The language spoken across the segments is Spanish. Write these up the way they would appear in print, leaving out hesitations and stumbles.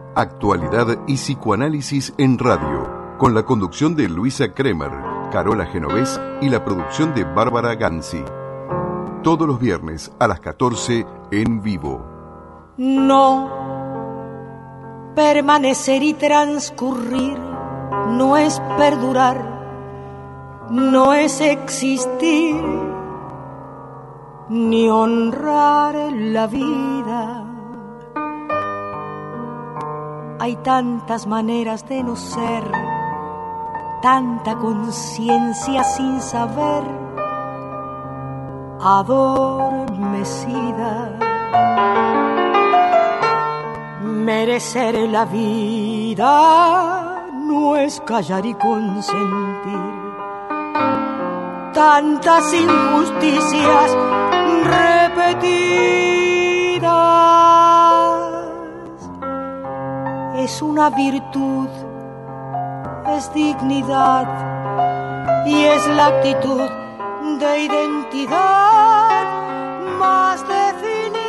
Actualidad y psicoanálisis en radio, con la conducción de Luisa Kremer, Carola Genovés y la producción de Bárbara Ganzi. Todos los viernes a las 14 en vivo. No, permanecer y transcurrir no es perdurar, no es existir, ni honrar la vida. Hay tantas maneras de no ser, tanta conciencia sin saber, adormecida. Merecer la vida no es callar y consentir tantas injusticias repetidas. Es una virtud, es dignidad y es la actitud de identidad más definida.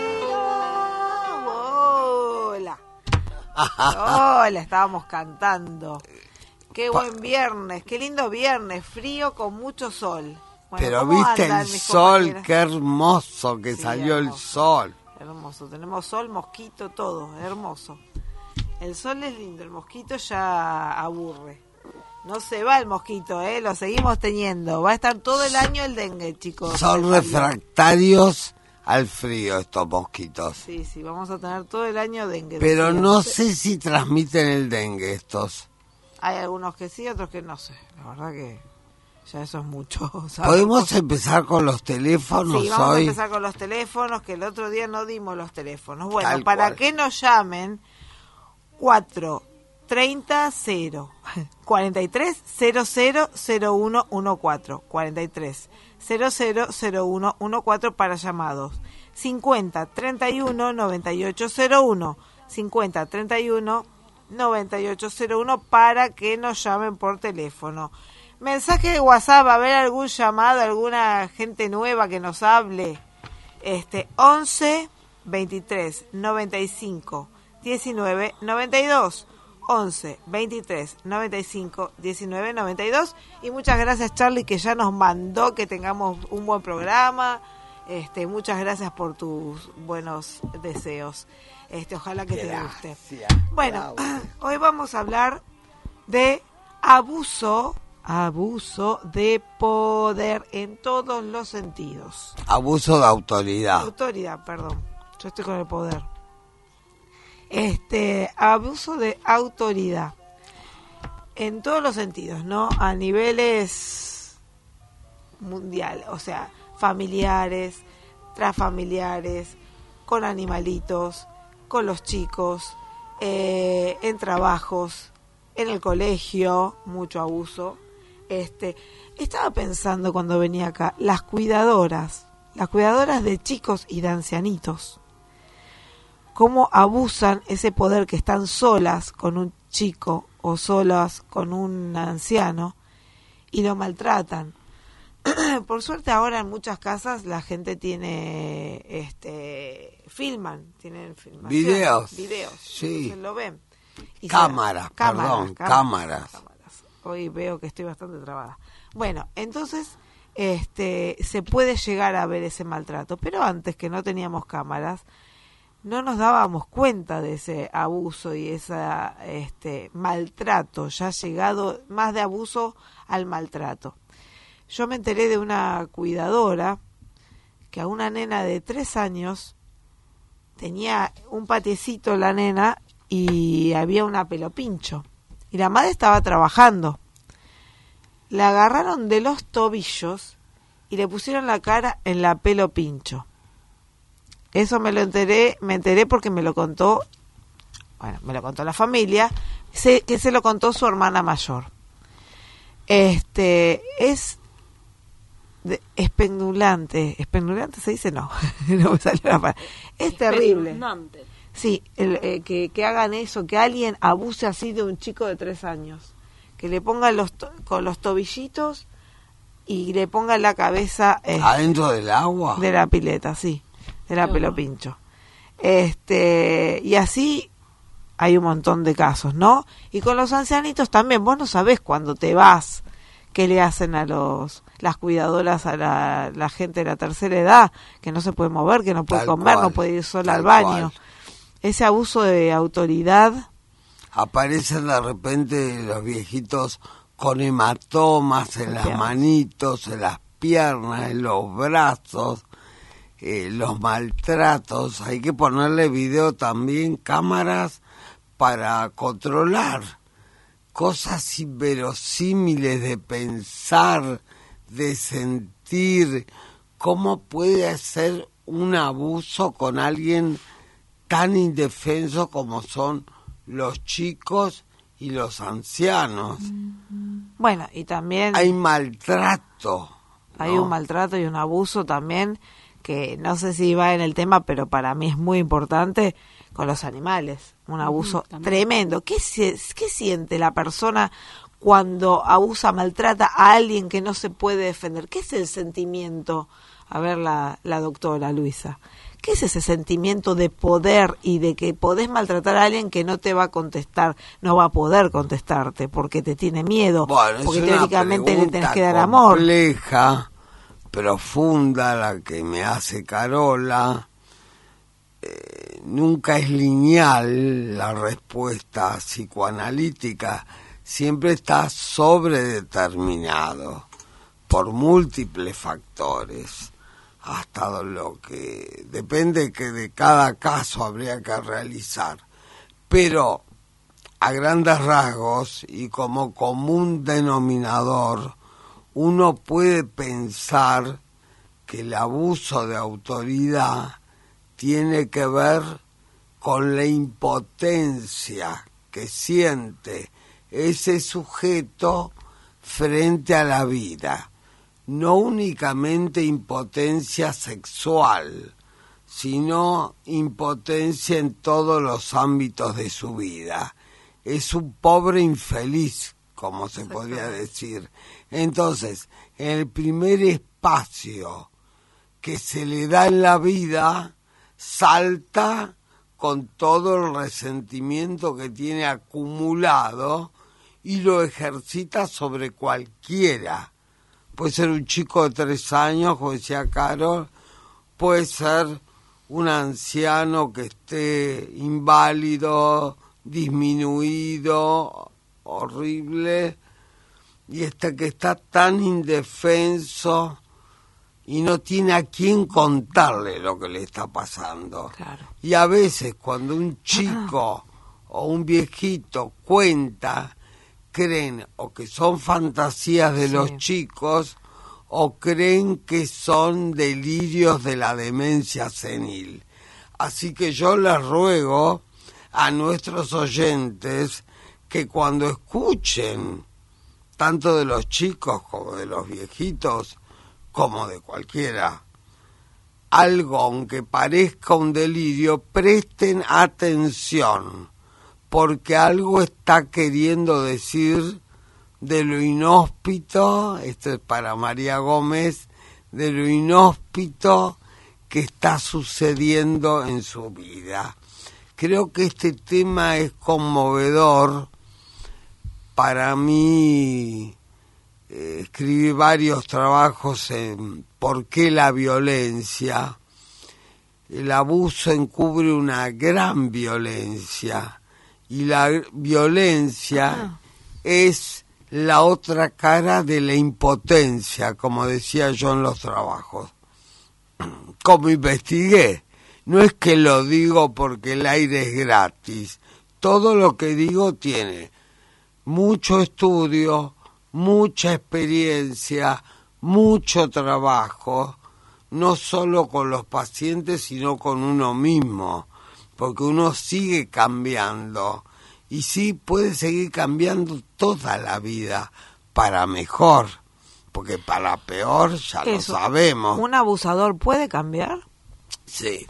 Hola, estábamos cantando. Qué buen viernes, qué lindo viernes, frío con mucho sol. Bueno, pero viste el sol, qué hermoso que sí, salió hermoso, el sol. Hermoso, tenemos sol, mosquito, todo, hermoso. El sol es lindo, el mosquito ya aburre. No se va el mosquito, lo seguimos teniendo. Va a estar todo el año el dengue, chicos. Son refractarios al frío estos mosquitos. Sí, vamos a tener todo el año dengue. Pero no sé si transmiten el dengue estos. Hay algunos que sí, otros que no sé. La verdad que ya eso es mucho. ¿Sabes? ¿Podemos empezar con los teléfonos hoy? Sí, vamos a empezar con los teléfonos, que el otro día no dimos los teléfonos. Bueno, tal para cual. Que nos llamen, 430 43 00 0114 43 00 0114 para llamados, 50 31 9801 50 31 9801 para que nos llamen por teléfono. Mensaje de WhatsApp, a ver algún llamado, alguna gente nueva que nos hable. 11 23 95 19 92 11 23 95 19 92. Y muchas gracias, Charlie, que ya nos mandó que tengamos un buen programa. Muchas gracias por tus buenos deseos. Ojalá que gracias, te guste. Bueno, hoy vamos a hablar de abuso de poder en todos los sentidos. Abuso de autoridad. Autoridad, perdón. Yo estoy con el poder. Abuso de autoridad en todos los sentidos, ¿no? A niveles mundiales, o sea, familiares, transfamiliares, con animalitos, con los chicos, en trabajos, en el colegio, mucho abuso. Estaba pensando cuando venía acá, las cuidadoras de chicos y de ancianitos, cómo abusan ese poder, que están solas con un chico o solas con un anciano y lo maltratan. Por suerte ahora en muchas casas la gente tiene tienen filmación, videos, sí, entonces lo ven. Y cámaras. Hoy veo que estoy bastante trabada. Bueno, entonces se puede llegar a ver ese maltrato, pero antes, que no teníamos cámaras, no nos dábamos cuenta de ese abuso y ese maltrato, ya llegado más de abuso al maltrato. Yo me enteré de una cuidadora que a una nena de 3 años tenía un patiecito la nena y había una pelopincho. Y la madre estaba trabajando. La agarraron de los tobillos y le pusieron la cara en la pelopincho. Eso me enteré porque me lo contó la familia, que se lo contó su hermana mayor. Es espeluznante se dice, no me salió la palabra. Es terrible. Sí, que hagan eso, que alguien abuse así de un chico de 3 años, que le pongan con los tobillitos y le pongan la cabeza adentro del agua de la pileta, sí, de la pelopincho. Y así hay un montón de casos, ¿no? Y con los ancianitos también, vos no sabés cuando te vas qué le hacen a las cuidadoras, a la gente de la tercera edad, que no se puede mover, que no puede comer, no puede ir sola al baño. Ese abuso de autoridad. Aparecen de repente los viejitos con hematomas en las manitos, en las piernas, en los brazos, los maltratos. Hay que ponerle video también, cámaras para controlar cosas inverosímiles de pensar, de sentir. ¿Cómo puede ser un abuso con alguien tan indefenso como son los chicos y los ancianos? Bueno, y también hay maltrato, ¿no? Hay un maltrato y un abuso también, que no sé si va en el tema, pero para mí es muy importante, con los animales. Un abuso tremendo. ¿Qué siente la persona cuando abusa, maltrata a alguien que no se puede defender? ¿Qué es el sentimiento? A ver, la doctora Luisa. ¿Qué es ese sentimiento de poder y de que podés maltratar a alguien que no te va a contestar, no va a poder contestarte porque te tiene miedo, porque teóricamente le tenés que dar amor? Compleja, profunda, la que me hace Carola. Nunca es lineal la respuesta psicoanalítica, siempre está sobredeterminado por múltiples factores. Hasta lo que depende que de cada caso habría que realizar, pero a grandes rasgos y como común denominador uno puede pensar que el abuso de autoridad tiene que ver con la impotencia que siente ese sujeto frente a la vida. No únicamente impotencia sexual, sino impotencia en todos los ámbitos de su vida. Es un pobre infeliz, como se podría decir. Entonces, en el primer espacio que se le da en la vida, salta con todo el resentimiento que tiene acumulado y lo ejercita sobre cualquiera. Puede ser un chico de 3 años, como decía Carol, puede ser un anciano que esté inválido, disminuido, horrible, y que está tan indefenso y no tiene a quién contarle lo que le está pasando. Claro. Y a veces cuando un chico o un viejito cuenta, creen o que son fantasías de los chicos o creen que son delirios de la demencia senil. Así que yo les ruego a nuestros oyentes que cuando escuchen, tanto de los chicos como de los viejitos, como de cualquiera, algo aunque parezca un delirio, presten atención, porque algo está queriendo decir de lo inhóspito, esto es para María Gómez, de lo inhóspito que está sucediendo en su vida. Creo que este tema es conmovedor. Para mí, escribí varios trabajos en por qué la violencia. El abuso encubre una gran violencia. Y la violencia es la otra cara de la impotencia, como decía yo en los trabajos. Como investigué, no es que lo digo porque el aire es gratis. Todo lo que digo tiene mucho estudio, mucha experiencia, mucho trabajo, no solo con los pacientes, sino con uno mismo. Porque uno sigue cambiando y sí puede seguir cambiando toda la vida para mejor, porque para peor ya lo sabemos. ¿Un abusador puede cambiar? Sí.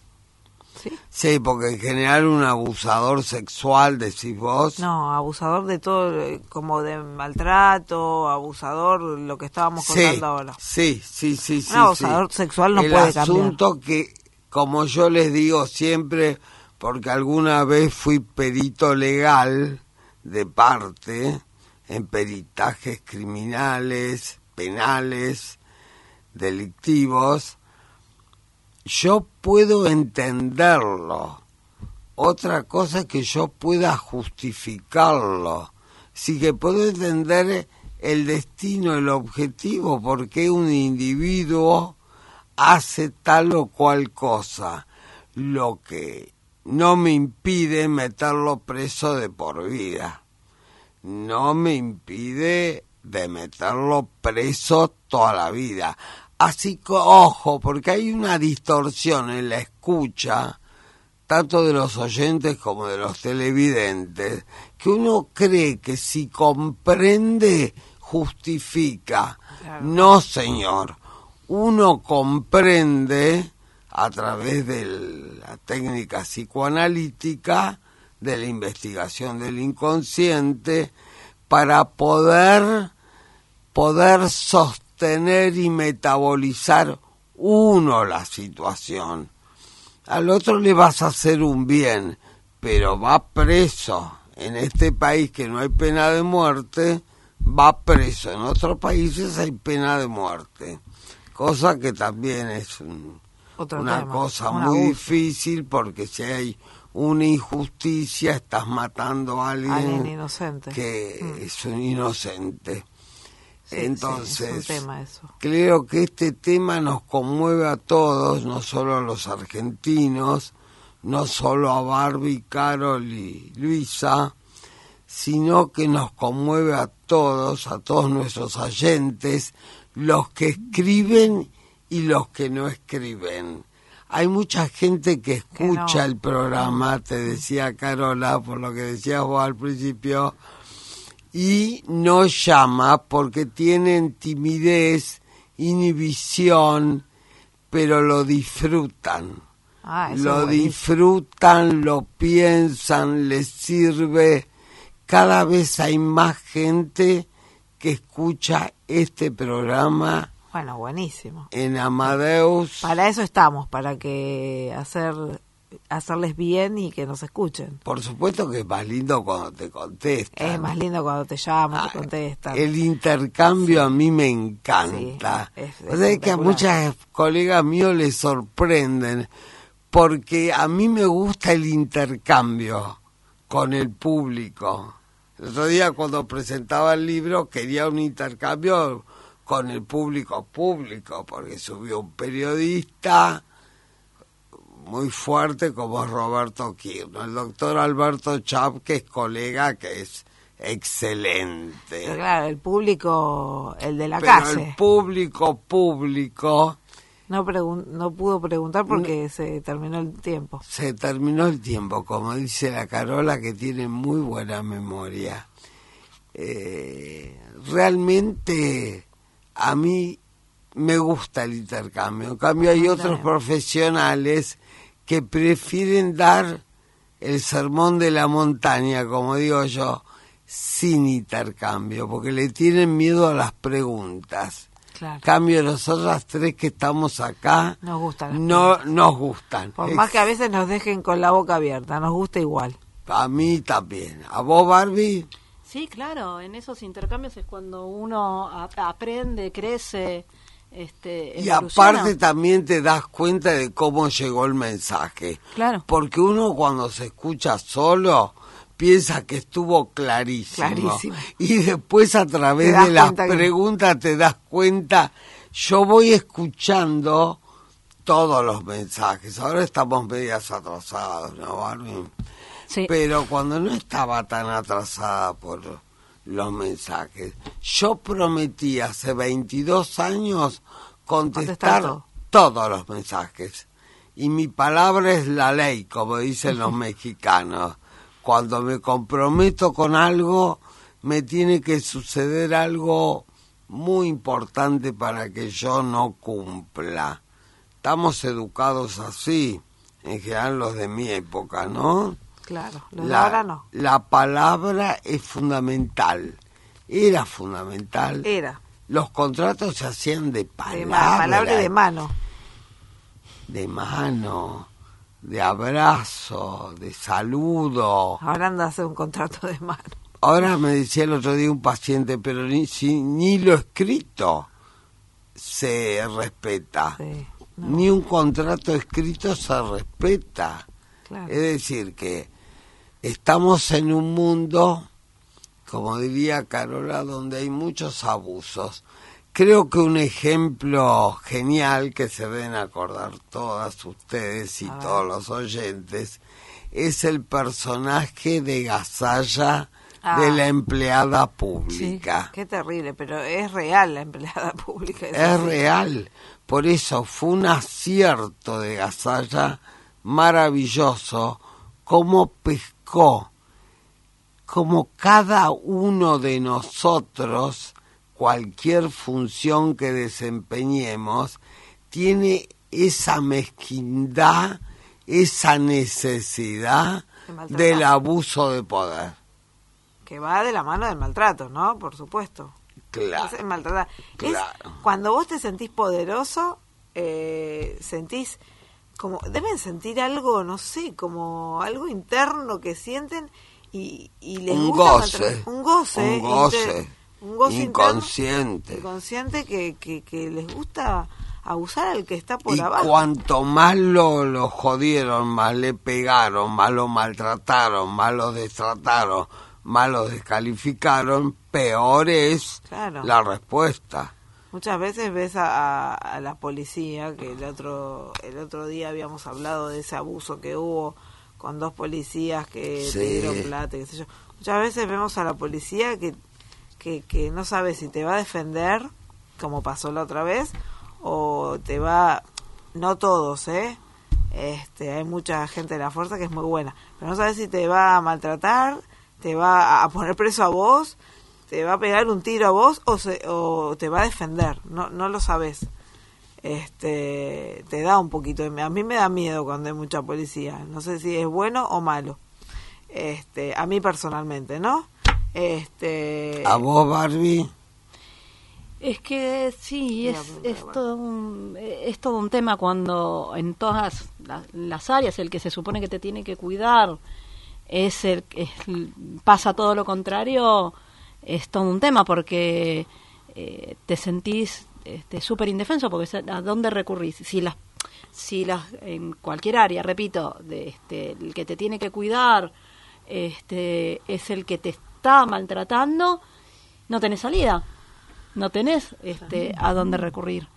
Sí, porque en general un abusador sexual, decís vos. No, abusador de todo, como de maltrato, abusador, lo que estábamos contando ahora. Sí. Un abusador sexual no puede cambiar. El asunto que, como yo les digo siempre, porque alguna vez fui perito legal de parte en peritajes criminales, penales, delictivos. Yo puedo entenderlo. Otra cosa es que yo pueda justificarlo. Sí que puedo entender el destino, el objetivo, por qué un individuo hace tal o cual cosa. Lo que no me impide meterlo preso de por vida. No me impide de meterlo preso toda la vida. Así que, ojo, porque hay una distorsión en la escucha, tanto de los oyentes como de los televidentes, que uno cree que si comprende, justifica. Claro. No, señor. Uno comprende a través de la técnica psicoanalítica, de la investigación del inconsciente, para poder sostener y metabolizar uno la situación. Al otro le vas a hacer un bien, pero va preso. En este país que no hay pena de muerte, va preso. En otros países hay pena de muerte, cosa que también es una cosa muy difícil, porque si hay una injusticia, estás matando a alguien inocente, que es un inocente. Sí, entonces, sí, es un tema eso. Creo que este tema nos conmueve a todos, no solo a los argentinos, no solo a Barbie, Carol y Luisa, sino que nos conmueve a todos nuestros oyentes, los que escriben y los que no escriben. Hay mucha gente que escucha el programa, te decía Carola, por lo que decías vos al principio, y no llama porque tienen timidez, inhibición, pero lo disfrutan. Lo disfrutan, lo piensan, les sirve. Cada vez hay más gente que escucha este programa. Bueno, buenísimo. En Amadeus. Para eso estamos, para que hacerles bien y que nos escuchen. Por supuesto que es más lindo cuando te contestan. Es más lindo cuando te llaman, te contestan. El intercambio a mí me encanta. Sí, es que a muchas colegas míos les sorprenden, porque a mí me gusta el intercambio con el público. El otro día cuando presentaba el libro quería un intercambio con el público, porque subió un periodista muy fuerte como es Roberto Quirno, el doctor Alberto Chap, que es colega, que es excelente. Pero claro, el público, el de la Pero calle. el público no pudo preguntar porque se terminó el tiempo. Se terminó el tiempo, como dice la Carola, que tiene muy buena memoria. Realmente a mí me gusta el intercambio. En cambio hay otros profesionales que prefieren dar el sermón de la montaña, como digo yo, sin intercambio, porque le tienen miedo a las preguntas. Claro. Cambio, nosotras tres que estamos acá nos gustan. Nos gustan. Por más que a veces nos dejen con la boca abierta, nos gusta igual. A mí también. ¿A vos, Barbie? Sí, claro, en esos intercambios es cuando uno aprende, crece, y aparte también te das cuenta de cómo llegó el mensaje. Claro. Porque uno cuando se escucha solo piensa que estuvo clarísimo. Y después a través de las preguntas te das cuenta. Yo voy escuchando todos los mensajes. Ahora estamos medias atrasados, ¿no, Barbie? Sí. Pero cuando no estaba tan atrasada por los mensajes, yo prometí hace 22 años contestar todos los mensajes. Y mi palabra es la ley, como dicen los mexicanos. Cuando me comprometo con algo, me tiene que suceder algo muy importante para que yo no cumpla. Estamos educados así, en general los de mi época, ¿no? Claro, los de ahora no. La palabra es fundamental. Era fundamental. Los contratos se hacían de palabra. De palabra y de mano. De mano. de abrazo, de saludo. Ahora anda a hacer un contrato de mano. Ahora me decía el otro día un paciente, pero ni lo escrito se respeta. Sí, no, Ni un contrato escrito se respeta. claro. Es decir, que estamos en un mundo, como diría Carola, donde hay muchos abusos. Creo que un ejemplo genial que se deben acordar todas ustedes y todos los oyentes es el personaje de Gasalla de la empleada pública. Sí, qué terrible, pero es real la empleada pública. Es real. Por eso fue un acierto de Gasalla maravilloso cómo pescó, como cada uno de nosotros, cualquier función que desempeñemos, tiene esa mezquindad, esa necesidad del abuso de poder. Que va de la mano del maltrato, ¿no? Por supuesto. Claro. Es maltratar. Claro. Cuando vos te sentís poderoso, sentís como, deben sentir algo, no sé, como algo interno que sienten y les Un gusta goce. Un goce. Un goce inconsciente. Inconsciente que les gusta abusar al que está por Y abajo. cuanto más lo jodieron, más le pegaron, más lo maltrataron, más lo destrataron, más lo descalificaron, peor es la respuesta. Muchas veces ves a la policía, que el otro día habíamos hablado de ese abuso que hubo con 2 policías que te dieron plata, qué sé yo. Muchas veces vemos a la policía que no sabe si te va a defender, como pasó la otra vez, o te va... No todos, hay mucha gente de la fuerza que es muy buena, pero no sabes si te va a maltratar, te va a poner preso a vos, te va a pegar un tiro a vos o te va a defender, no lo sabes. Te da un poquito de miedo. A mí me da miedo cuando hay mucha policía, no sé si es bueno o malo, a mí personalmente, ¿no? ¿A vos, Barbie? Es que sí, es todo un tema cuando en todas las áreas el que se supone que te tiene que cuidar pasa todo lo contrario, es todo un tema porque te sentís súper indefenso porque ¿a dónde recurrís? Si en cualquier área, repito, el que te tiene que cuidar es el que te está maltratando, no tenés salida, no tenés a dónde recurrir,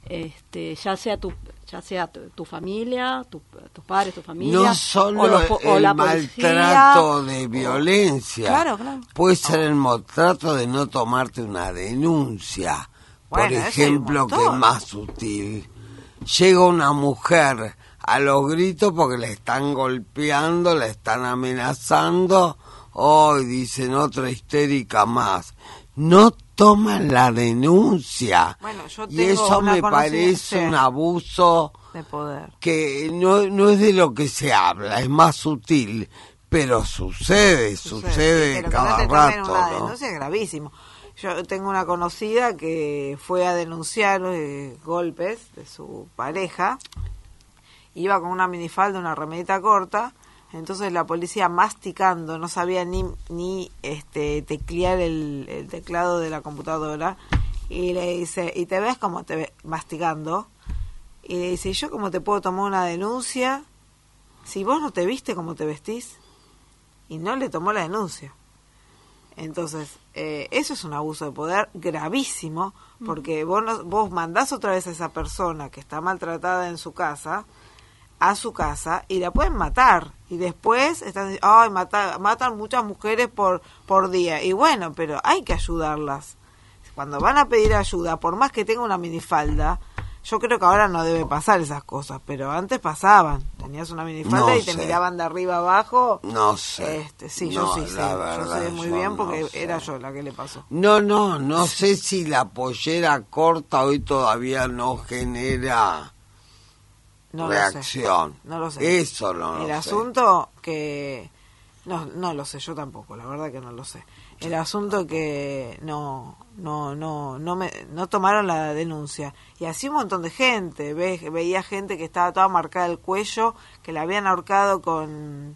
ya sea tu familia, tus padres, tu familia, no solo o la maltrato policía, de violencia, Claro. puede ser el maltrato de no tomarte una denuncia, por ejemplo, que es más sutil. Llega una mujer a los gritos porque le están golpeando, le están amenazando, hoy dicen otra histérica más, no toman la denuncia. Bueno, yo y tengo eso una me parece un abuso de poder, que no es de lo que se habla, es más sutil, pero sucede pero cada que no te tomen rato, una ¿no? denuncia es gravísimo. Yo tengo una conocida que fue a denunciar golpes de su pareja, iba con una minifalda, una remerita corta, entonces la policía masticando, no sabía ni teclear el teclado de la computadora, y le dice, ¿y te ves como te ves? Masticando, y le dice, ¿y yo cómo te puedo tomar una denuncia si vos no te viste como te vestís? Y no le tomó la denuncia. Entonces, eso es un abuso de poder gravísimo, porque vos mandás otra vez a esa persona que está maltratada en su casa, a su casa, y la pueden matar. Y después están diciendo, ay, matan muchas mujeres por día. Y bueno, pero hay que ayudarlas. Cuando van a pedir ayuda, por más que tenga una minifalda, yo creo que ahora no debe pasar esas cosas, pero antes pasaban. Tenías una minifalda y te miraban de arriba abajo. No sé. Sí, no, yo sí sé. Yo sé muy bien porque era yo la que le pasó. No sé si la pollera corta hoy todavía no genera reacción. No lo sé. Eso no lo sé. El asunto que... No lo sé, yo tampoco, la verdad que no lo sé. el asunto que no tomaron la denuncia. Y así un montón de gente, veía gente que estaba toda marcada el cuello, que la habían ahorcado con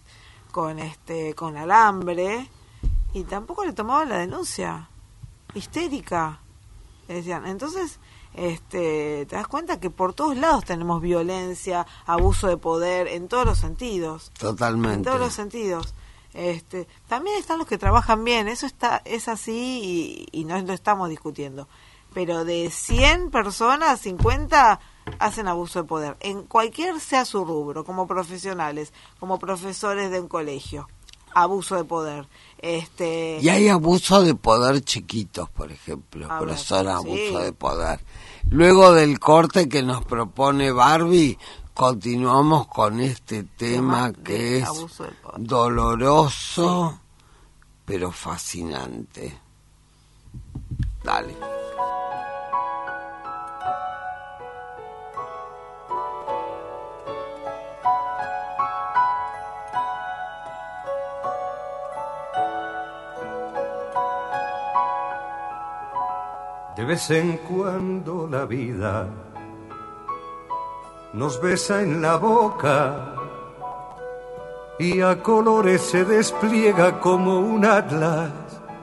alambre, y tampoco le tomaban la denuncia. Histérica, decían. Entonces, te das cuenta que por todos lados tenemos violencia, abuso de poder, en todos los sentidos. Totalmente. En todos los sentidos. También están los que trabajan bien, eso es así y no lo estamos discutiendo. Pero de 100 personas, 50 hacen abuso de poder, en cualquier sea su rubro, como profesionales, como profesores de un colegio. Abuso de poder. Y hay abuso de poder chiquitos, por ejemplo, profesor, sí. Abuso de poder. Luego del corte que nos propone Barbie, continuamos con este tema que es doloroso, pero fascinante. Dale. De vez en cuando la vida nos besa en la boca y a colores se despliega como un atlas.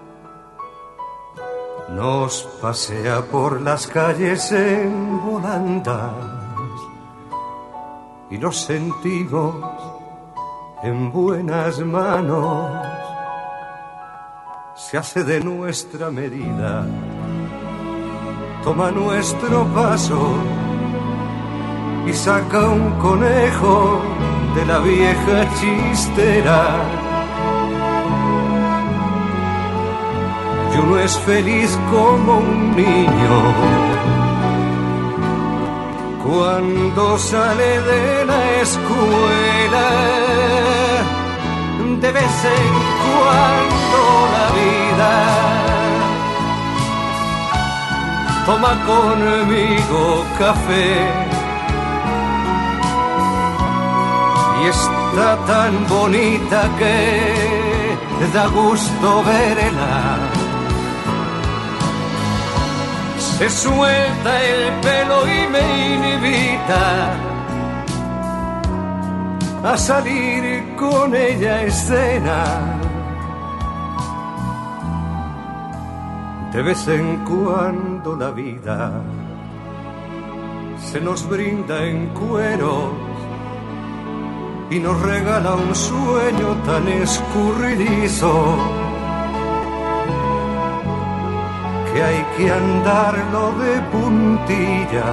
Nos pasea por las calles en volandas y nos sentimos en buenas manos. Se hace de nuestra medida, toma nuestro paso y saca un conejo de la vieja chistera. Y uno es feliz como un niño cuando sale de la escuela. De vez en cuando la vida toma conmigo café y está tan bonita que da gusto verla. Se suelta el pelo y me invita a salir con ella a escena. De vez en cuando la vida se nos brinda en cueros y nos regala un sueño tan escurridizo que hay que andarlo de puntilla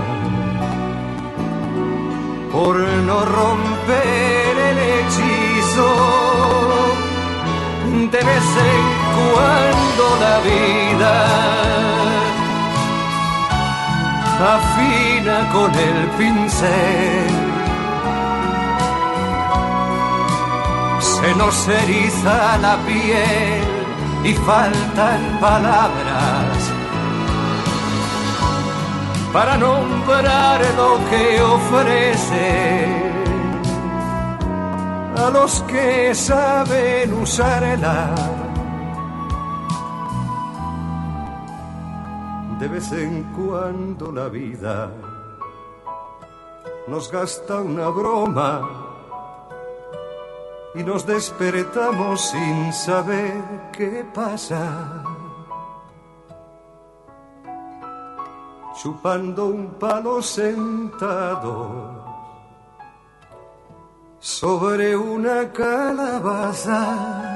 por no romper el hechizo. De vez en cuando la vida afina con el pincel, se nos eriza la piel y faltan palabras para nombrar lo que ofrece a los que saben usarla. De vez en cuando la vida nos gasta una broma y nos despertamos sin saber qué pasa, chupando un palo sentado sobre una calabaza.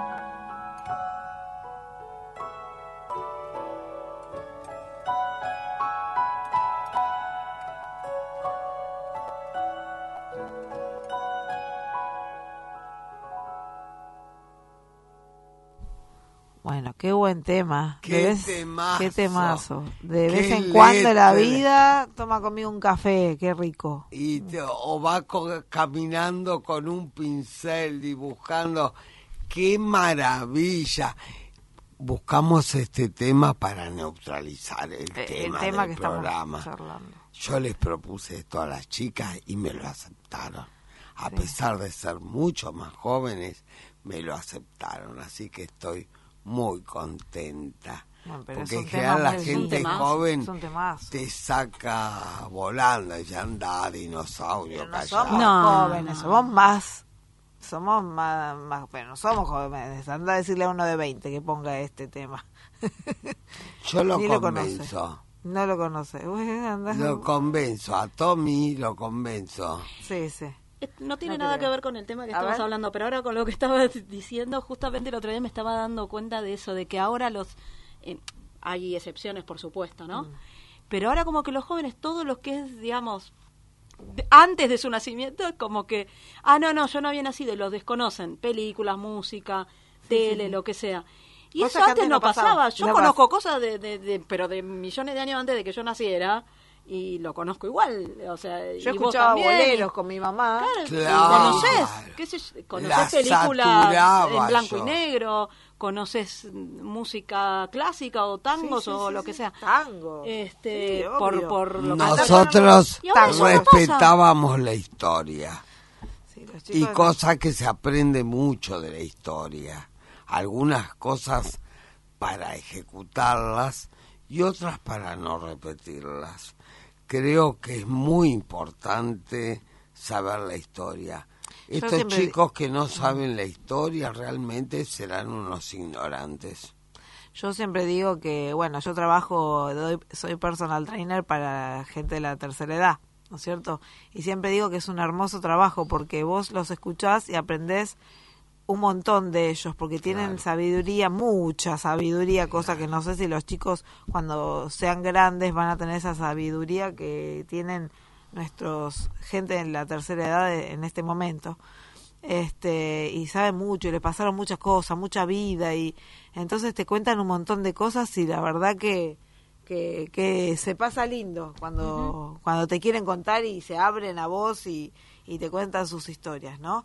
Bueno, qué buen tema. Qué temazo. Qué temazo. De Qué vez en cuando la letra. vida toma conmigo un café, qué rico. O va caminando con un pincel dibujando. ¡Qué maravilla! Buscamos este tema para neutralizar el tema del que programa. estamos charlando. Yo les propuse esto a las chicas y me lo aceptaron. A pesar de ser mucho más jóvenes, me lo aceptaron. Así que estoy muy contenta. Bueno, pero Porque es en un general tema la muy gente lindo. joven Es un temazo. te saca volando y anda dinosaurio Pero no callado. somos No, jóvenes, no. somos más, bueno, no somos jóvenes. Anda a decirle a uno de 20 que ponga este tema. Yo lo Ni lo convenzo. No lo conoce. Bueno, anda. Lo convenzo, a Tommy lo convenzo. Sí, sí. No tiene No nada creo. que ver con el tema que A estamos ver. hablando, pero ahora con lo que estaba diciendo, justamente el otro día me estaba dando cuenta de eso, de que ahora hay excepciones, por supuesto, ¿no? Pero ahora como que los jóvenes, todo lo que es, digamos, antes de su nacimiento, como que, no, yo no había nacido, y los desconocen, películas, música, tele, lo que sea. Y Cosas eso que antes antes no no pasaba. pasaba. Yo No conozco cosas pero de millones de años antes de que yo naciera, y lo conozco igual, o sea, Yo y vos escuchaba también, boleros con mi mamá. Claro. Conocés Las películas saturaba en blanco yo. y negro, conoces música clásica o tangos Sí, sí, o sí, lo que sí. sea. Tango. Sí, obvio. por lo que Nosotros Y ahora eso no respetábamos la historia. Sí, los Y chicos cosas que se aprende mucho de la historia. Algunas cosas para ejecutarlas y otras para no repetirlas. Creo que es muy importante saber la historia. Estos siempre- chicos que no saben la historia realmente serán unos ignorantes. Yo siempre digo que, bueno, yo soy personal trainer para gente de la tercera edad, ¿no es cierto? Y siempre digo que es un hermoso trabajo porque vos los escuchás y aprendés un montón de ellos, porque tienen sabiduría, mucha sabiduría, cosa que no sé si los chicos cuando sean grandes van a tener esa sabiduría que tienen gente en la tercera edad en este momento. Y saben mucho y le pasaron muchas cosas, mucha vida, y entonces te cuentan un montón de cosas y la verdad que se pasa lindo cuando te quieren contar y se abren a vos y te cuentan sus historias, ¿no?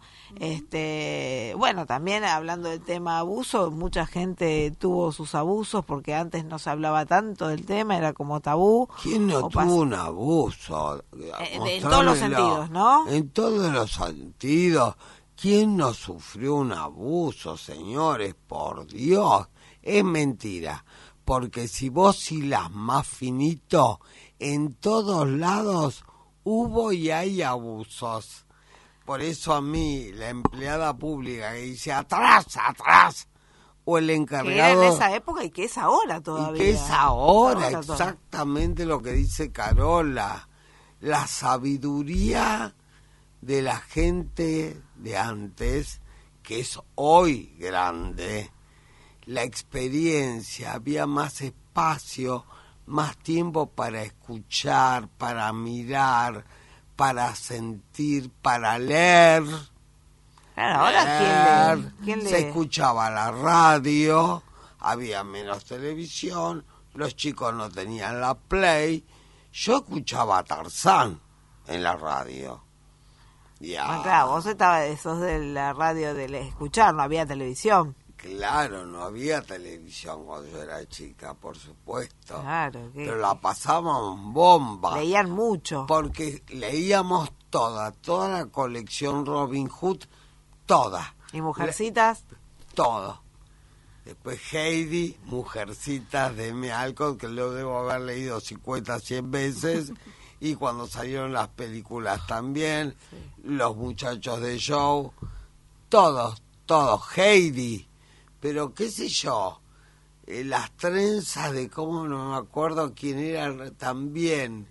Bueno, también hablando del tema abuso, mucha gente tuvo sus abusos porque antes no se hablaba tanto del tema, era como tabú. ¿Quién no O tuvo un abuso? en todos los sentidos, ¿no? En todos los sentidos. ¿Quién no sufrió un abuso, señores? Por Dios, es mentira. Porque si vos hilás más finito, en todos lados hubo y hay abusos. Por eso a mí, la empleada pública que dice atrás, atrás, o el Que era encargado... en esa época y que es ahora todavía. Y que es ahora todavía. exactamente lo que dice Carola. La sabiduría de la gente de antes, que es hoy grande. La experiencia, había más espacio, más tiempo para escuchar, para mirar, para sentir, para leer. Claro, ahora ¿quién Se lee? escuchaba la radio, había menos televisión, los chicos no tenían la Play. Yo escuchaba a Tarzán en la radio. Ya. Bueno, claro, vos sos de la radio de escuchar, no había televisión. Claro, no había televisión cuando yo era chica, por supuesto. Claro, Pero la pasábamos bomba. leían mucho. Porque leíamos toda la colección Robin Hood, toda. ¿Y Mujercitas? Todo. Después Heidi, Mujercitas de M. Alcott, que lo debo haber leído 50, 100 veces. Y cuando salieron las películas también, Los Muchachos de Joe, todos, Heidi. Pero qué sé yo, las trenzas de cómo no me acuerdo quién era también.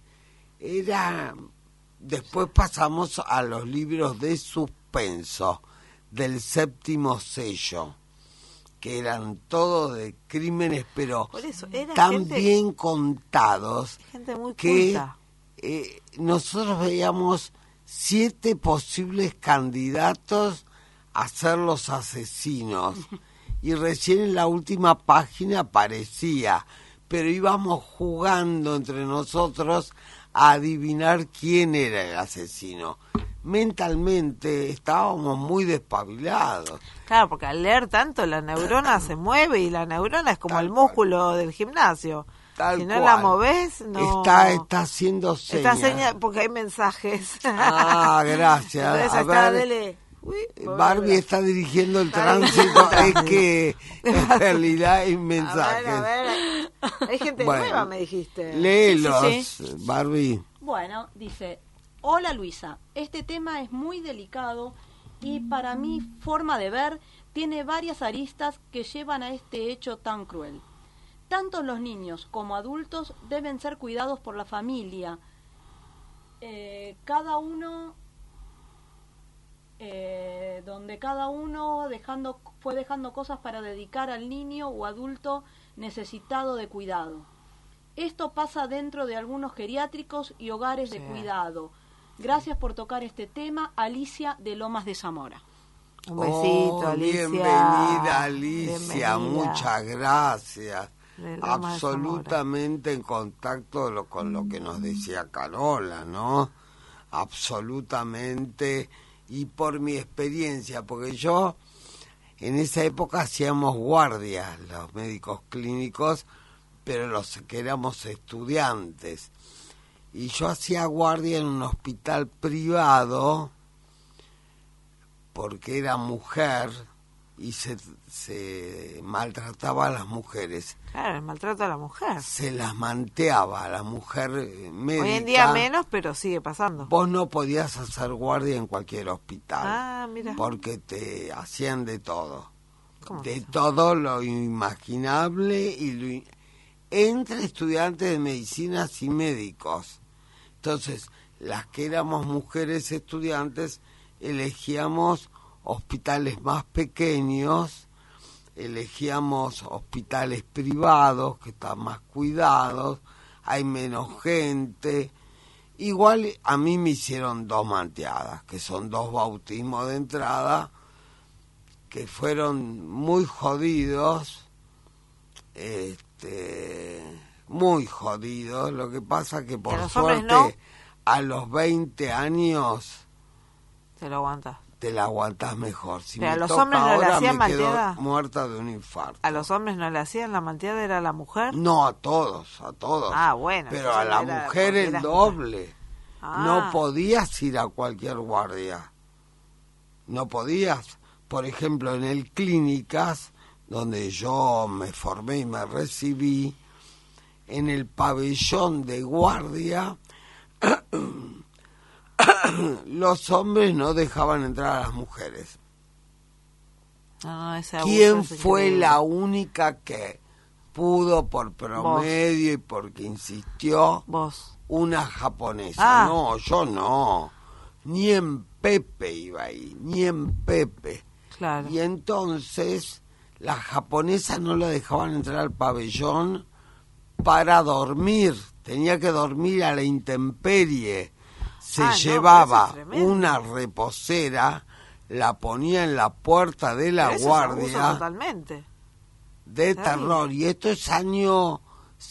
Después pasamos a los libros de suspenso del Séptimo Sello, que eran todos de crímenes, pero Por eso, era tan gente- bien contados Gente muy que culta. nosotros veíamos 7 posibles candidatos a ser los asesinos. Y recién en la última página aparecía, pero íbamos jugando entre nosotros a adivinar quién era el asesino. Mentalmente estábamos muy despabilados. Claro, porque al leer tanto la neurona se mueve y la neurona es como Tal el músculo del gimnasio. Tal Si no cual. la movés, no... Está haciendo señas. Está porque hay mensajes. Ah, gracias. Entonces A está, ver, dele. Barbie está dirigiendo el tránsito, es que en realidad hay mensajes. A ver, hay gente nueva, me dijiste. Léelos, Sí. Barbie. Bueno, dice, hola Luisa, este tema es muy delicado y para mi forma de ver tiene varias aristas que llevan a este hecho tan cruel. Tanto los niños como adultos deben ser cuidados por la familia. Donde cada uno fue dejando cosas para dedicar al niño o adulto necesitado de cuidado. Esto pasa dentro de algunos geriátricos y hogares de cuidado. Gracias por tocar este tema, Alicia de Lomas de Zamora. Un besito, Alicia. Bienvenida, Alicia, Bienvenida. Muchas gracias. De Lomas de Absolutamente en contacto con lo que nos decía Carola, ¿no? Absolutamente. Y por mi experiencia, porque yo en esa época hacíamos guardias, los médicos clínicos, pero los que éramos estudiantes. Y yo hacía guardia en un hospital privado porque era mujer y se maltrataba a las mujeres. Claro, el maltrato a la mujer. Se las manteaba a la mujer médica. Hoy en día menos, pero sigue pasando. Vos no podías hacer guardia en cualquier hospital. Ah, mira. Porque te hacían de todo. ¿Cómo De eso? todo lo imaginable y entre estudiantes de medicinas y médicos. Entonces, las que éramos mujeres estudiantes, elegíamos hospitales más pequeños, elegíamos hospitales privados que están más cuidados, hay menos gente. Igual a mí me hicieron 2 manteadas, que son 2 bautismos de entrada, que fueron muy jodidos, muy jodidos. Lo que pasa que por suerte no? a los 20 años Se lo aguantas. te la aguantás mejor. Si Pero me a los toca hombres no le ahora, hacían me quedo malteada. muerta de un infarto. ¿A los hombres no le hacían la malteada? ¿Era la mujer? No, a todos. Ah, bueno. Pero a la era mujer porque el eras doble. Ah. No podías ir a cualquier guardia. No podías. Por ejemplo, en el Clínicas, donde yo me formé y me recibí, en el pabellón de guardia, los hombres no dejaban entrar a las mujeres. No, ese abuso ¿Quién es fue increíble. la única que pudo por promedio y porque insistió? Vos. Una japonesa. Ah. No, yo no. Ni en Pepe iba ahí, ni en Pepe. Claro. Y entonces las japonesas no la dejaban entrar al pabellón para dormir. Tenía que dormir a la intemperie. Se No, llevaba pero eso es tremendo. una reposera, la ponía en la puerta de la Pero eso es abuso guardia totalmente. de Terrible. terror. Y esto es año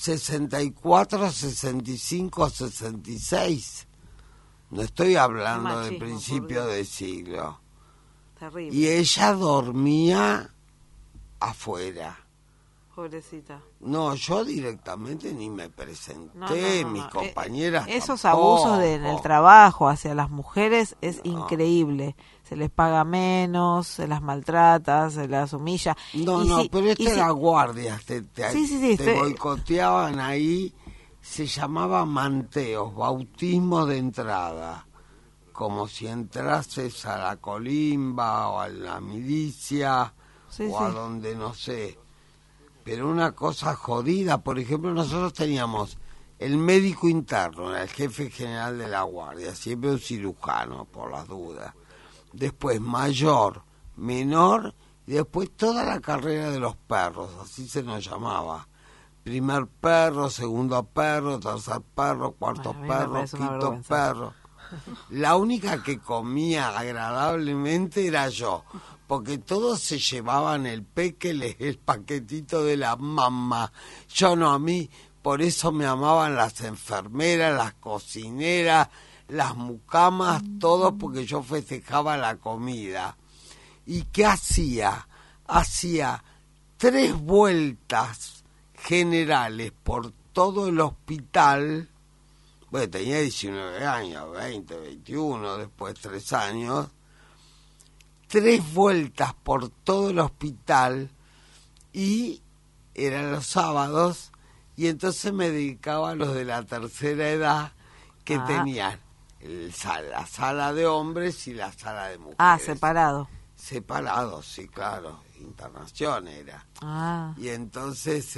64, 65, 66. No estoy hablando del Machismo, principio por de siglo. Terrible. Y ella dormía afuera. Pobrecita. No, yo directamente ni me presenté, No, no, no, mis no. compañeras Esos tampoco. abusos en el trabajo hacia las mujeres es increíble. Se les paga menos, se las maltrata, se las humilla. No, Y no, si- pero esto y si- era guardias, te Sí, te boicoteaban ahí, se llamaba manteos, bautismo de entrada, como si entrases a la colimba o a la milicia Sí, o a sí. donde no sé. Pero una cosa jodida, por ejemplo, nosotros teníamos el médico interno, era el jefe general de la guardia, siempre un cirujano, por las dudas. Después mayor, menor, y después toda la carrera de los perros, así se nos llamaba. Primer perro, segundo perro, tercer perro, cuarto Bueno, a mí me perro, parece una quinto vergüenza. perro. La única que comía agradablemente era yo, porque todos se llevaban el peque, el paquetito de la mamá. Yo no, a mí, por eso me amaban las enfermeras, las cocineras, las mucamas, todos, porque yo festejaba la comida. ¿Y qué hacía? Hacía 3 vueltas generales por todo el hospital. Bueno, tenía 19 años, 20, 21, después 3 años. 3 vueltas por todo el hospital y eran los sábados y entonces me dedicaba a los de la tercera edad que tenían la sala de hombres y la sala de mujeres. Separado. Separados, sí, claro, internación era. Y entonces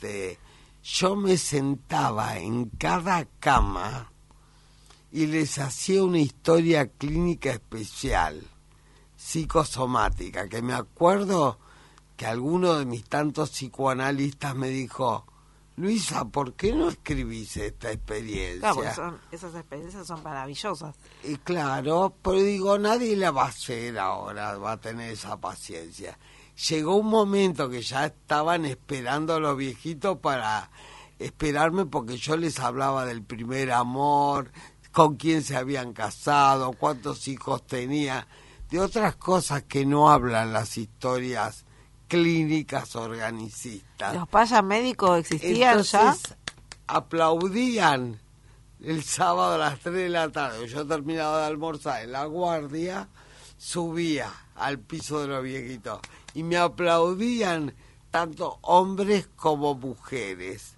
yo me sentaba en cada cama y les hacía una historia clínica especial, psicosomática, que me acuerdo que alguno de mis tantos psicoanalistas me dijo: Luisa, ¿por qué no escribís esta experiencia? Claro, esas experiencias son maravillosas. Y claro, pero digo, nadie la va a hacer ahora, va a tener esa paciencia. Llegó un momento que ya estaban esperando a los viejitos para esperarme, porque yo les hablaba del primer amor, con quién se habían casado, cuántos hijos tenía, de otras cosas que no hablan las historias clínicas organicistas. ¿Los payas médicos existían? Entonces, aplaudían el sábado a las 3 de la tarde. Yo terminaba de almorzar en la guardia, subía al piso de los viejitos y me aplaudían tanto hombres como mujeres.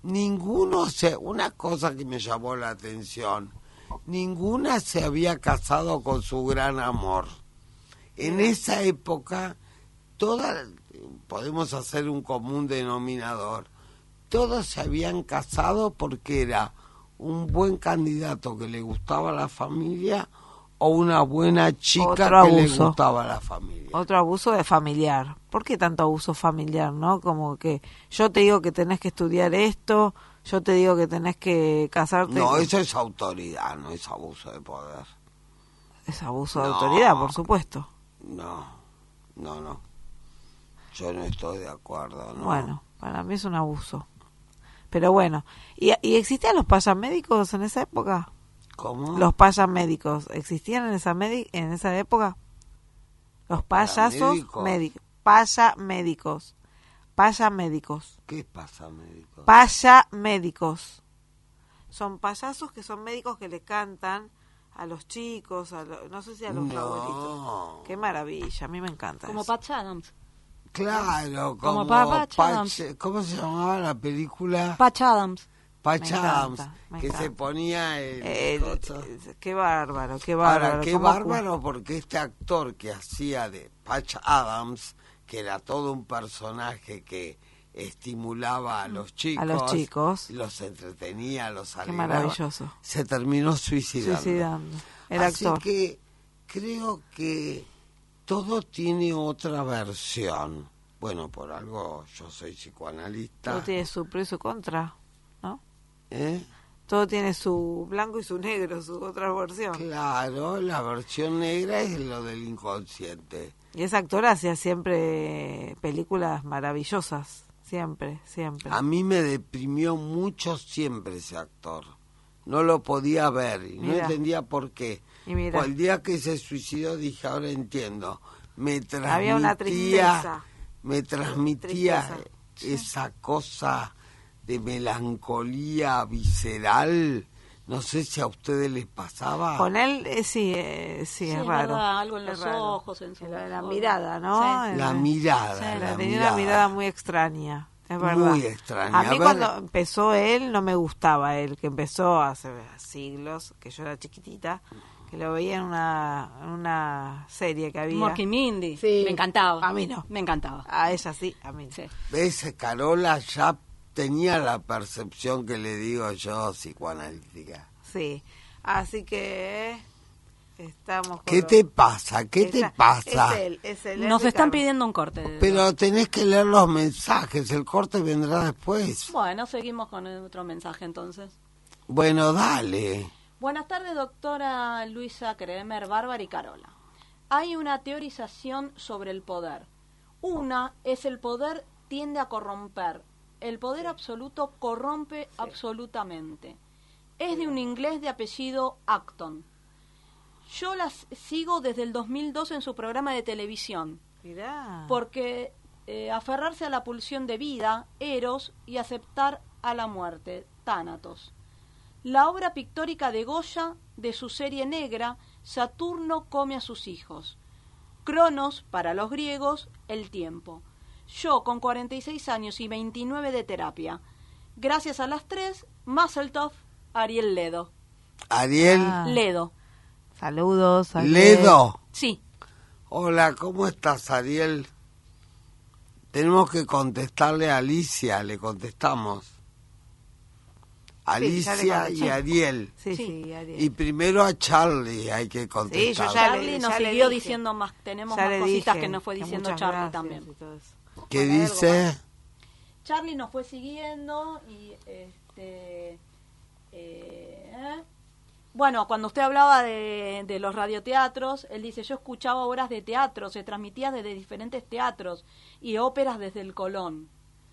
Una cosa que me llamó la atención, ninguna se había casado con su gran amor. En esa época, podemos hacer un común denominador, todos se habían casado porque era un buen candidato que le gustaba a la familia o una buena chica que le gustaba a la familia. Otro abuso de familiar. ¿Por qué tanto abuso familiar, no? Como que yo te digo que tenés que estudiar esto, yo te digo que tenés que casarte. No, eso es autoridad, no es abuso de poder. Es abuso de autoridad, por supuesto. No. Yo no estoy de acuerdo, ¿no? Bueno, para mí es un abuso. Pero bueno, ¿y existían los payas médicos en esa época? ¿Cómo? Los payas médicos, ¿existían en esa época? Los payasos médicos. Paya médicos. ¿Qué pasa, médicos? Paya médicos. Son payasos que son médicos que le cantan a los chicos, no sé si a los abuelitos. Qué maravilla, a mí me encanta Como eso. Patch Adams. Claro, como Patch Adams. ¿Cómo se llamaba la película? Patch Adams. Patch Adams, me que encanta. se ponía qué bárbaro, qué Ahora, bárbaro. qué bárbaro, porque este actor que hacía de Patch Adams, que era todo un personaje que estimulaba a los chicos, los entretenía, los alegraba. Qué maravilloso. Se terminó suicidando. El Así actor. que creo que todo tiene otra versión. Bueno, por algo yo soy psicoanalista. Todo tiene su pro y su contra, ¿no? ¿Eh? Todo tiene su blanco y su negro, su otra versión. Claro, la versión negra es lo del inconsciente. Y ese actor hacía siempre películas maravillosas. Siempre. A mí me deprimió mucho siempre ese actor. No lo podía ver y no entendía por qué. Y mira, el día que se suicidó dije, ahora entiendo. Había una tristeza. Me transmitía esa cosa de melancolía visceral. No sé si a ustedes les pasaba. Con él sí, es raro. Verdad, algo en es los raro. ojos, en la mirada, ¿no? Sí. La mirada. Tenía una mirada muy extraña, es verdad. Muy extraña. A mí cuando empezó él no me gustaba él, que empezó hace siglos, que yo era chiquitita, que lo veía en una serie que había. Mork y Mindy. Sí. Me encantaba. A mí no. Me encantaba. A ella sí, a mí no. Sí. ¿Ves? Carola ya tenía la percepción que le digo yo psicoanalítica. Sí, así que estamos... ¿Qué te pasa? ¿Qué te pasa? Es él, Nos están pidiendo un corte. Pero tenés que leer los mensajes, el corte vendrá después. Bueno, seguimos con otro mensaje entonces. Bueno, dale. Buenas tardes, doctora Luisa Kremer, Bárbara y Carola. Hay una teorización sobre el poder. Una es el poder tiende a corromper. El poder absoluto corrompe absolutamente. Es de un inglés de apellido Acton. Yo las sigo desde el 2002 en su programa de televisión. Mirá. Porque aferrarse a la pulsión de vida, Eros, y aceptar a la muerte, Tánatos. La obra pictórica de Goya, de su serie negra, Saturno come a sus hijos. Cronos, para los griegos, el tiempo. Yo, con 46 años y 29 de terapia. Gracias a las 3, Masseltoff, Ariel Ledo. Ariel Ledo. Saludos. Ariel. Ledo. Sí. Hola, ¿cómo estás, Ariel? Tenemos que contestarle a Alicia, le contestamos. Alicia y Ariel. Sí, Ariel. Y primero a Charlie hay que contestar. Sí, Charlie nos ya le siguió dije. diciendo más, tenemos Ya más le cositas dije que nos fue que diciendo muchas Charlie gracias también. y todo eso. ¿Qué Bueno, dice? Charlie nos fue siguiendo y bueno, cuando usted hablaba de los radioteatros, él dice, yo escuchaba obras de teatro, se transmitía desde diferentes teatros y óperas desde el Colón.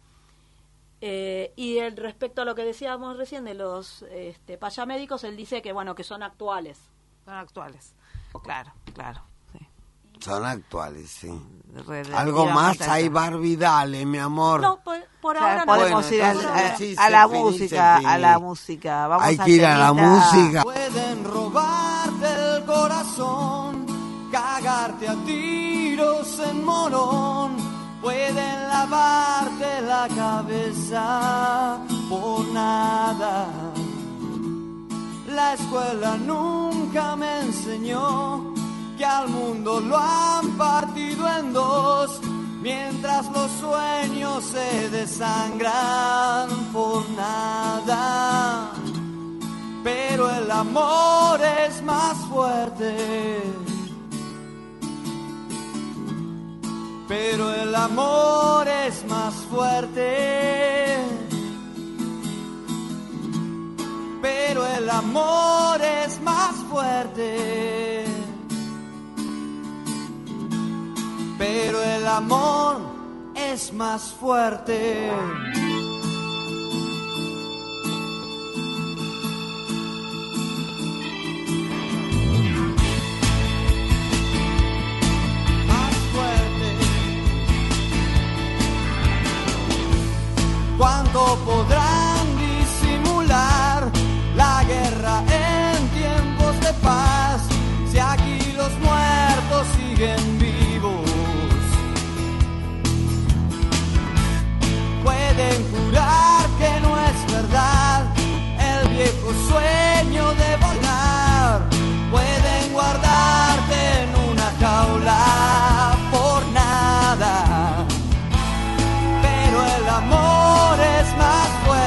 Y respecto a lo que decíamos recién de los payamédicos, él dice que bueno, que son actuales. Son actuales. Claro. Sí. Son actuales, sí. Relativamente Algo más hay, actuales. Barbie, dale, mi amor. No, por O sea, ahora podemos no. ir entonces, sí, a la se finí, música, se finí. a la música. Vamos Hay al que ir a la temita. música. Pueden robarte el corazón, cagarte a tiros en Morón. Pueden lavarte la cabeza por nada. La escuela nunca me enseñó que al mundo lo han partido en dos, mientras los sueños se desangran por nada. Pero el amor es más fuerte. Pero el amor es más fuerte. Pero el amor es más fuerte. Pero el amor es más fuerte. ¿Cuánto podrán disimular la guerra en tiempos de paz? Si aquí los muertos siguen vivos, pueden jurar que no es verdad el viejo sueño de volar. Pueden guardarte en una jaula por nada. Pero el amor es más fuerte.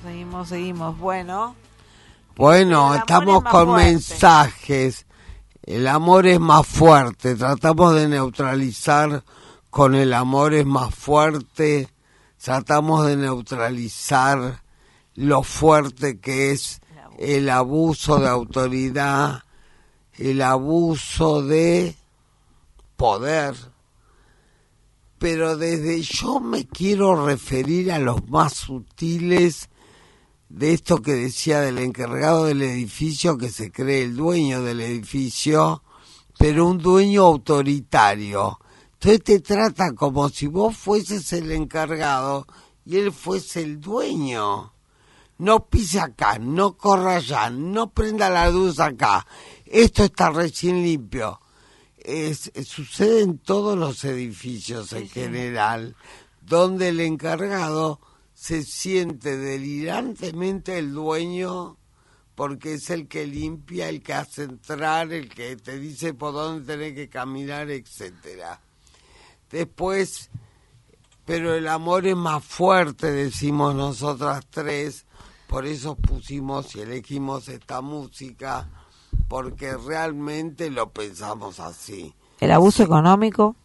Seguimos. Bueno, Bueno, el amor estamos es más con fuerte. mensajes. El amor es más fuerte. Tratamos de neutralizar con el amor es más fuerte. Tratamos de neutralizar lo fuerte que es el abuso de autoridad, el abuso de poder. Pero desde yo me quiero referir a los más sutiles de esto que decía del encargado del edificio, que se cree el dueño del edificio, pero un dueño autoritario. Entonces te trata como si vos fueses el encargado y él fuese el dueño. No pise acá, no corra allá, no prenda la luz acá. Esto está recién limpio. Sucede en todos los edificios en general, donde el encargado se siente delirantemente el dueño, porque es el que limpia, el que hace entrar, el que te dice por dónde tenés que caminar, etcétera. Después, pero el amor es más fuerte, decimos nosotras tres, por eso pusimos y elegimos esta música, porque realmente lo pensamos así. el abuso económico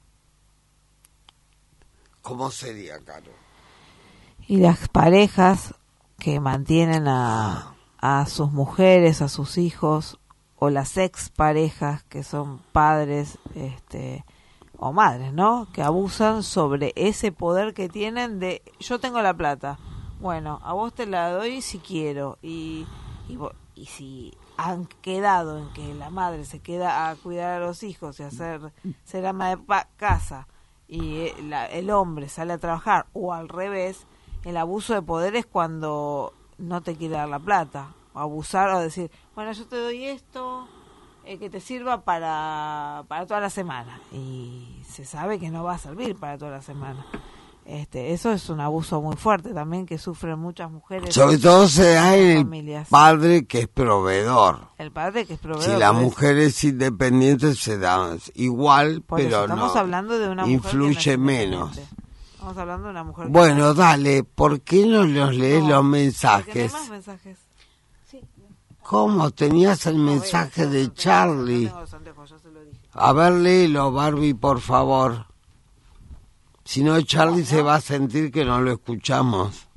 ¿Cómo sería, Caro? y las parejas que mantienen a sus mujeres, a sus hijos, o las exparejas que son padres o madres, ¿no? Que abusan sobre ese poder que tienen de yo tengo la plata, bueno, a vos te la doy si quiero, y si han quedado en que la madre se queda a cuidar a los hijos y a ser ama de casa y el hombre sale a trabajar, o al revés, el abuso de poder es cuando no te quiere dar la plata, o abusar o decir, bueno, yo te doy esto que te sirva para toda la semana, y se sabe que no va a servir para toda la semana. Eso es un abuso muy fuerte también que sufren muchas mujeres. Sobre todo se da en el familias. padre que es proveedor. El padre que es proveedor. Si la mujer es independiente se da igual, por eso, pero estamos no. hablando de una mujer influye que no es menos. independiente. Estamos hablando de una mujer que Bueno, dale, ¿por qué no los lees No, los porque no hay mensajes? más mensajes. ¿Cómo? Tenías el mensaje No, de no Charlie. tengo los anteojos, ya se lo dije. A ver, léelo, Barbie, por favor. Si no, Charlie se va a sentir que no lo escuchamos.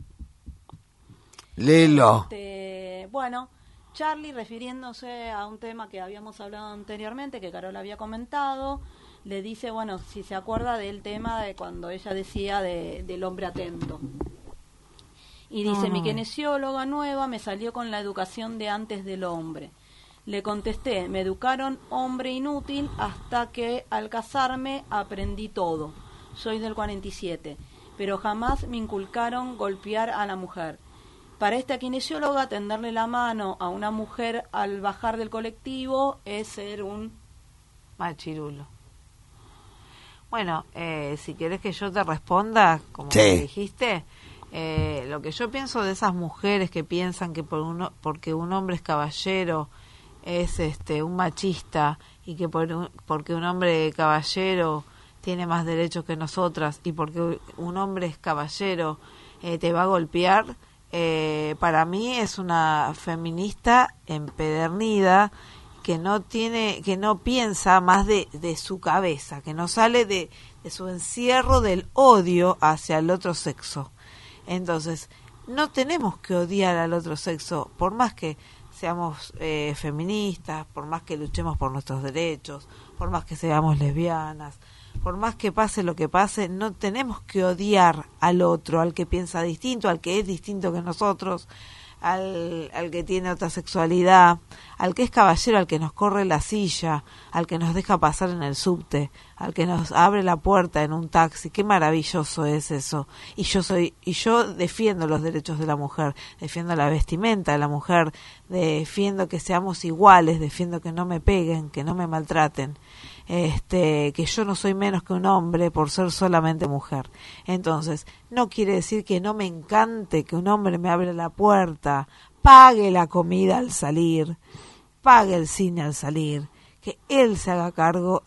Léelo. Bueno, Charlie, refiriéndose a un tema que habíamos hablado anteriormente, que Carola había comentado, le dice, bueno, si se acuerda del tema de cuando ella decía del hombre atento. Y dice, mi kinesióloga nueva me salió con la educación de antes del hombre. Le contesté, me educaron hombre inútil hasta que al casarme aprendí todo. Soy del 47, pero jamás me inculcaron golpear a la mujer. Para esta kinesióloga, tenderle la mano a una mujer al bajar del colectivo es ser un machirulo. Bueno, si querés que yo te responda, como Sí. me dijiste, lo que yo pienso de esas mujeres que piensan que porque un hombre es caballero es un machista, y que porque un hombre caballero tiene más derechos que nosotras, y porque un hombre es caballero te va a golpear, para mí es una feminista empedernida que no piensa más de su cabeza, que no sale de su encierro del odio hacia el otro sexo. Entonces, no tenemos que odiar al otro sexo, por más que seamos feministas, por más que luchemos por nuestros derechos, por más que seamos lesbianas, por más que pase lo que pase, no tenemos que odiar al otro, al que piensa distinto, al que es distinto que nosotros, al que tiene otra sexualidad, al que es caballero, al que nos corre la silla, al que nos deja pasar en el subte, al que nos abre la puerta en un taxi. Qué maravilloso es eso. Y yo defiendo los derechos de la mujer, defiendo la vestimenta de la mujer, defiendo que seamos iguales, defiendo que no me peguen, que no me maltraten, que yo no soy menos que un hombre por ser solamente mujer. Entonces, no quiere decir que no me encante que un hombre me abra la puerta, pague la comida al salir, pague el cine al salir, que él se haga cargo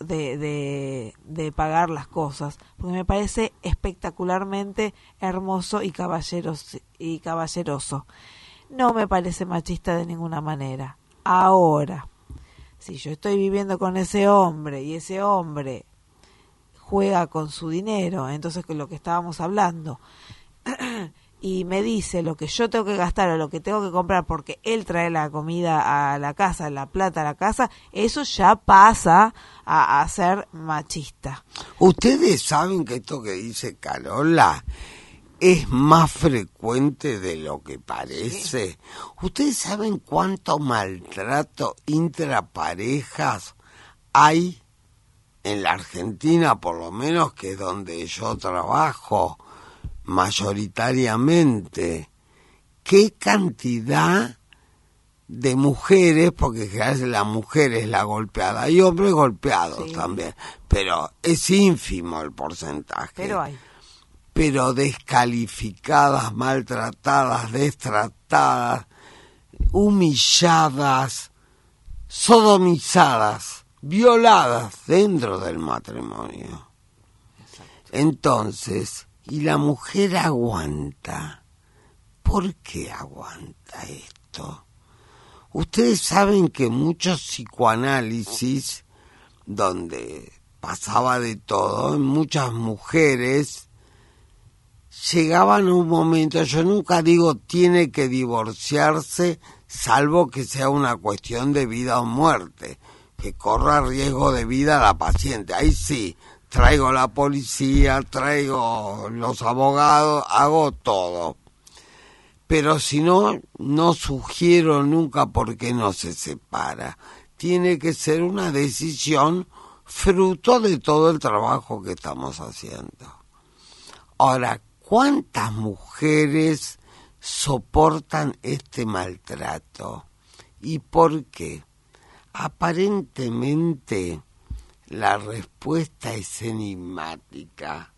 de pagar las cosas, porque me parece espectacularmente hermoso y caballeroso. No me parece machista de ninguna manera. Ahora, si yo estoy viviendo con ese hombre y ese hombre juega con su dinero, entonces que lo que estábamos hablando, y me dice lo que yo tengo que gastar o lo que tengo que comprar porque él trae la comida a la casa, la plata a la casa, eso ya pasa a ser machista. Ustedes saben que esto que dice Carola es más frecuente de lo que parece. Sí. ¿Ustedes saben cuánto maltrato intraparejas hay en la Argentina, por lo menos, que es donde yo trabajo mayoritariamente? ¿Qué cantidad de mujeres, porque en general la mujer es la golpeada, hay hombres golpeados también, pero es ínfimo el porcentaje? Pero hay. Pero descalificadas, maltratadas, destratadas, humilladas, sodomizadas, violadas dentro del matrimonio. Exacto. Entonces, y la mujer aguanta. ¿Por qué aguanta esto? Ustedes saben que muchos psicoanálisis, donde pasaba de todo, muchas mujeres llegaban a un momento, yo nunca digo tiene que divorciarse, salvo que sea una cuestión de vida o muerte, que corra riesgo de vida la paciente. Ahí sí, traigo la policía, traigo los abogados, hago todo. Pero si no, no sugiero nunca por qué no se separa. Tiene que ser una decisión fruto de todo el trabajo que estamos haciendo. Ahora, ¿cuántas mujeres soportan este maltrato? ¿Y por qué? Aparentemente la respuesta es enigmática.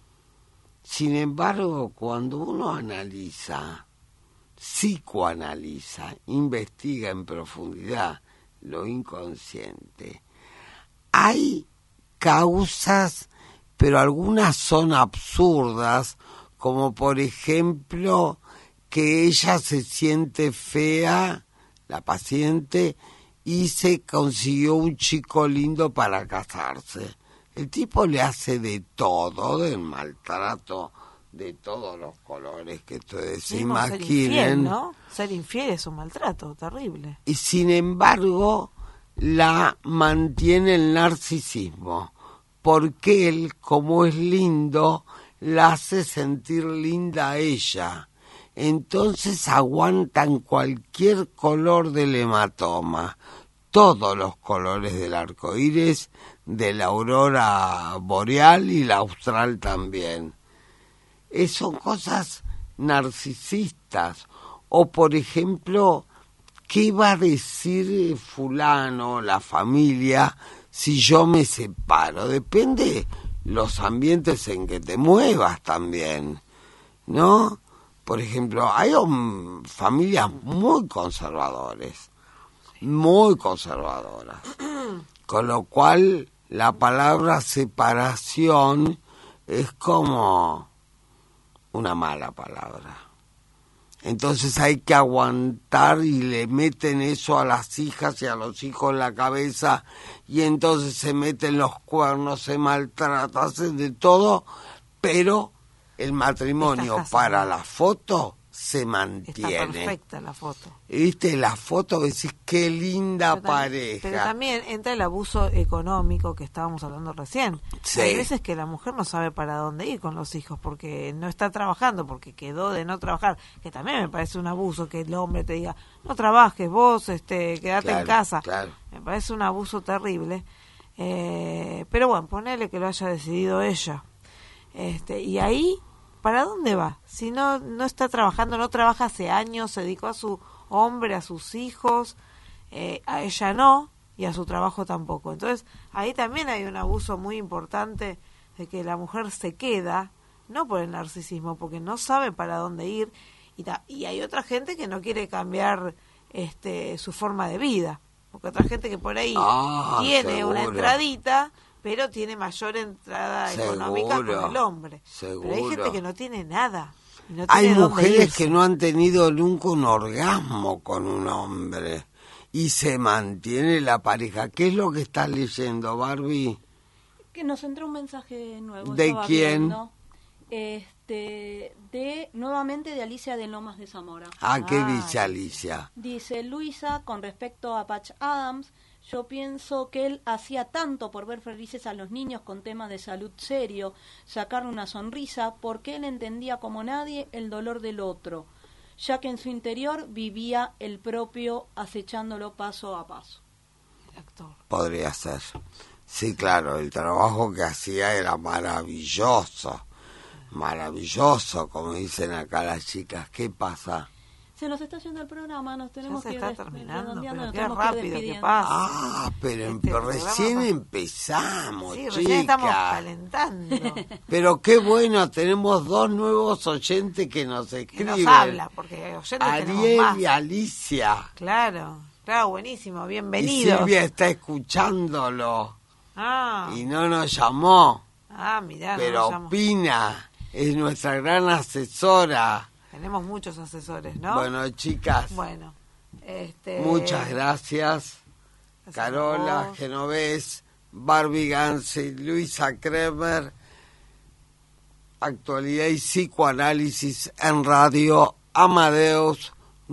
Sin embargo, cuando uno analiza, psicoanaliza, investiga en profundidad lo inconsciente, hay causas, pero algunas son absurdas, como por ejemplo que ella se siente fea, la paciente, y se consiguió un chico lindo para casarse. El tipo le hace de todo, del maltrato de todos los colores que ustedes se imaginen. Ser infiel, ¿no? Ser infiel es un maltrato terrible. Y sin embargo la mantiene el narcisismo, porque él, como es lindo, la hace sentir linda a ella. Entonces aguantan cualquier color del hematoma, todos los colores del arco iris, de la aurora boreal y la austral también. Son cosas narcisistas. O por ejemplo, ¿qué va a decir fulano, la familia, si yo me separo? Depende los ambientes en que te muevas también, ¿no? Por ejemplo, hay familias muy conservadoras, con lo cual la palabra separación es como una mala palabra. Entonces hay que aguantar y le meten eso a las hijas y a los hijos en la cabeza, y entonces se meten los cuernos, se maltrata, hacen de todo, pero el matrimonio para la foto se mantiene. Está perfecta la foto. ¿Viste la foto? Decís, qué linda pareja. Pero también entra el abuso económico que estábamos hablando recién. Sí. Hay veces que la mujer no sabe para dónde ir con los hijos porque no está trabajando, porque quedó de no trabajar, que también me parece un abuso que el hombre te diga, no trabajes, vos quedate en casa. Claro. Me parece un abuso terrible. Pero bueno, ponele que lo haya decidido ella. Y ahí, ¿para dónde va? Si no está trabajando, no trabaja hace años, se dedicó a su hombre, a sus hijos, a ella no, y a su trabajo tampoco. Entonces, ahí también hay un abuso muy importante de que la mujer se queda, no por el narcisismo, porque no sabe para dónde ir, y hay otra gente que no quiere cambiar su forma de vida. porque otra gente que por ahí tiene una entradita, pero tiene mayor entrada económica con el hombre. Seguro. Pero hay gente que no tiene nada. Y no Hay tiene dónde mujeres irse. que no han tenido nunca un orgasmo con un hombre y se mantiene la pareja. ¿Qué es lo que estás leyendo, Barbie? Que nos entró un mensaje nuevo. ¿De estaba quién? viendo. Nuevamente de Alicia de Lomas de Zamora. ¿Qué dice Alicia? Dice Luisa, con respecto a Patch Adams, yo pienso que él hacía tanto por ver felices a los niños con temas de salud serio, sacarle una sonrisa, porque él entendía como nadie el dolor del otro, ya que en su interior vivía el propio acechándolo paso a paso. El actor. Podría ser. Sí, claro, el trabajo que hacía era maravilloso. Maravilloso, como dicen acá las chicas. ¿Qué pasa? Se nos está yendo el programa, nos tenemos Ya se que está ir terminando, redondeando, pero nos qué tenemos que ir rápido que despidiendo. pasa. Pero Programa recién pasa. empezamos, Sí, chicas. recién estamos calentando. Pero qué bueno, tenemos 2 nuevos oyentes que nos Que escriben. nos habla, porque oyentes tenemos Ariel más. y Alicia. Claro, buenísimo, Y bienvenidos. Silvia está escuchándolo Ah, y no nos llamó, mirá, pero nos llamo. opina, es nuestra gran asesora. Tenemos muchos asesores, ¿no? Bueno, chicas, Bueno, muchas gracias. gracias a Carola vos. Genovés, Barbie Gansi, Luisa Kremer, actualidad y psicoanálisis en Radio Amadeus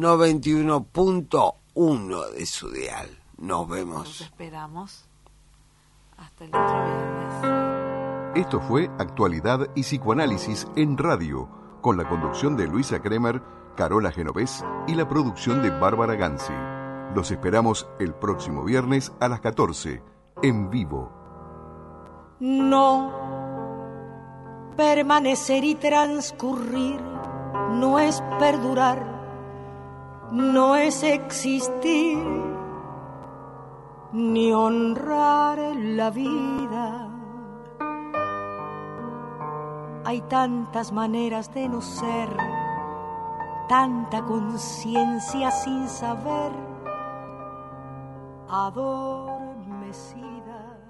91.1 de su dial. Nos Los vemos. esperamos hasta el otro viernes. Esto fue Actualidad y Psicoanálisis en Radio, con la conducción de Luisa Kremer, Carola Genovés y la producción de Bárbara Gansi. Los esperamos el próximo viernes a las 14, en vivo. No, permanecer y transcurrir no es perdurar, no es existir, ni honrar la vida. Hay tantas maneras de no ser, tanta conciencia sin saber, adormecida.